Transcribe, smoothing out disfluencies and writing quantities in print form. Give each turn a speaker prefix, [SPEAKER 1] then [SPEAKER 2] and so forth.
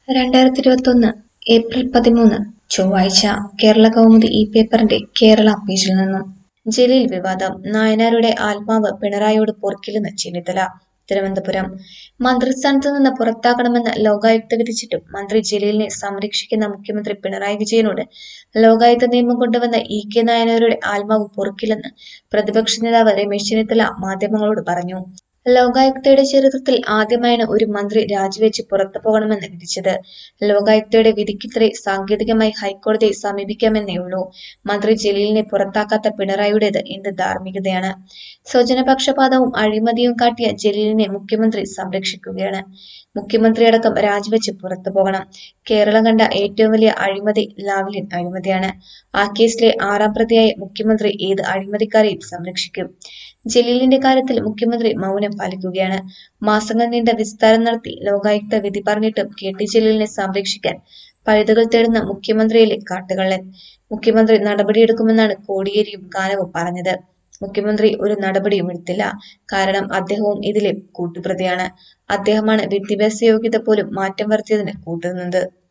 [SPEAKER 1] 2021 April 13 ചൊവ്വാഴ്ച കേരള കൗമുദി ഈ പേപ്പറിന്റെ കേരള പേജിൽ നിന്നും ജലീൽ വിവാദം നായനാരുടെ ആത്മാവ് പിണറായിയോട് പൊറുക്കില്ലെന്ന് ചെന്നിത്തല. തിരുവനന്തപുരം മന്ത്രിസ്ഥാനത്ത് നിന്ന് പുറത്താക്കണമെന്ന് ലോകായുക്ത വിധിച്ചിട്ടും മന്ത്രി ജലീലിനെ സംരക്ഷിക്കുന്ന മുഖ്യമന്ത്രി പിണറായി വിജയനോട് ലോകായുക്ത നിയമം കൊണ്ടുവന്ന ഇ.കെ. നായനാരുടെ ആത്മാവ് പൊറുക്കില്ലെന്ന് പ്രതിപക്ഷ നേതാവ് രമേശ് ചെന്നിത്തല മാധ്യമങ്ങളോട് പറഞ്ഞു. ലോകായുക്തയുടെ ചരിത്രത്തിൽ ആദ്യമായാണ് ഒരു മന്ത്രി രാജിവെച്ച് പുറത്തു പോകണമെന്ന് വിധിച്ചത്. ലോകായുക്തയുടെ വിധിക്കെതിരെ സാങ്കേതികമായി ഹൈക്കോടതിയെ സമീപിക്കാമെന്നേയുള്ളൂ. മന്ത്രി ജലീലിനെ പുറത്താക്കാത്ത പിണറായിയുടേത് എന്ത് ധാർമ്മികതയാണ്? സ്വജനപക്ഷപാതവും അഴിമതിയും കാട്ടിയ ജലീലിനെ മുഖ്യമന്ത്രി സംരക്ഷിക്കുകയാണ്. മുഖ്യമന്ത്രിയടക്കം രാജിവെച്ച് പുറത്തു പോകണം. കേരളം കണ്ട ഏറ്റവും വലിയ അഴിമതി ലാവ്ലിൻ അഴിമതിയാണ്. ആ കേസിലെ 6ാം പ്രതിയായ മുഖ്യമന്ത്രി ഏത് അഴിമതിക്കാരെയും സംരക്ഷിക്കും. ജലീലിന്റെ കാര്യത്തിൽ മുഖ്യമന്ത്രി മൗനം പാലിക്കുകയാണ്. മാസങ്ങൾ നീണ്ട വിസ്താരം നടത്തി ലോകായുക്ത വിധി പറഞ്ഞിട്ടും കെ.ടി. ജലീലിനെ സംരക്ഷിക്കാൻ പഴുതുകൾ തേടുന്ന മുഖ്യമന്ത്രിയല്ലേ കാട്ടുകള്ളൻ. മുഖ്യമന്ത്രി നടപടിയെടുക്കുമെന്നാണ് കോടിയേരിയും കാനവും പറഞ്ഞത്. മുഖ്യമന്ത്രി ഒരു നടപടിയും എടുത്തില്ല. കാരണം അദ്ദേഹവും ഇതിലെ കൂട്ടുപ്രതിയാണ്. അദ്ദേഹമാണ് വിദ്യാഭ്യാസ യോഗ്യത പോലും മാറ്റം വരുത്തിയതിന് കൂട്ടുനിന്നത്.